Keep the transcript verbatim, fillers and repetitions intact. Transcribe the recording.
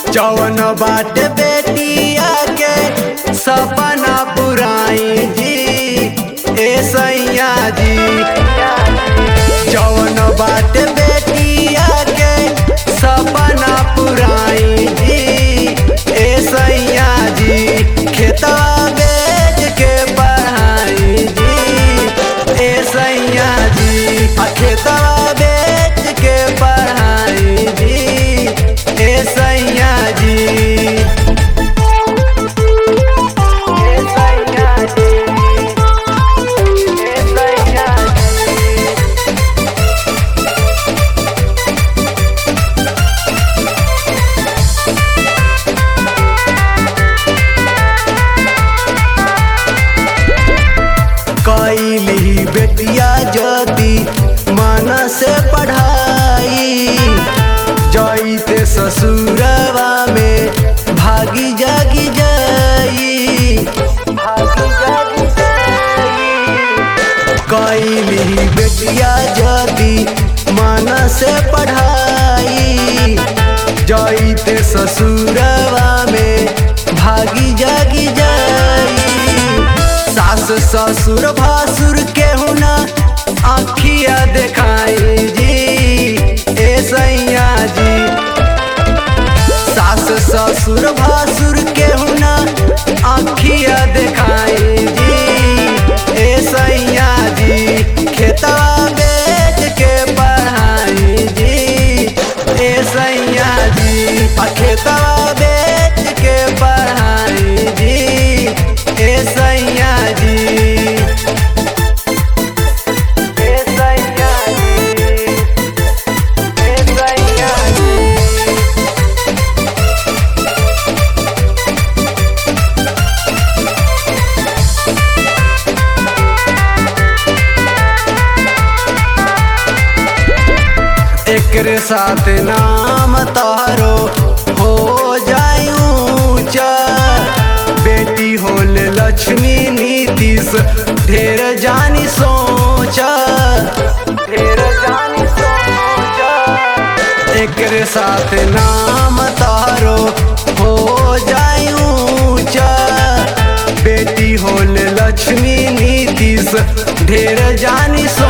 जवन बाटे बेटिया के सपना पुराई जी ए सैया जी। जवन बाटे बेटिया के सपना पुराई जी ए सैया जी। खेतवा बेच के पढ़ाई जी ए सैया जी। आ खेतवा बेच के पढ़ाई जी ए सैया जी। ए सैया जी, ए सैया जी। कैली बेटिया जदी मन से पढ़ाई जाइते ससुरवा में भागी जागी जाई भागी जागी जाई। कैली बेटिया जदी मन से पढ़ाई जाइते ससुरवा में भागी जागी जाई। सास ससुर भासुर केहू ना आँखिया देखाई जी ए सैया जी। सास ससुर भासुर केहू ना आँखिया देखाई जी ए सैया जी। खेतवा बेच के पढ़ाई जी ए सैया जी। आ खेतवा बेच के पढ़ाई जी ए सैया जी। ए सैया जी, ए सैया जी। एकरे साथ नाम तारो हो जाई ऊंचा। बेटी होल लक्ष्मी नीतीश ढेर जानी सोचा ढेर जानी सोचा। एकरे साथ नाम तारो हो जाई ऊंचा। बेटी होल लक्ष्मी नीतीश ढेर जानी सोचा।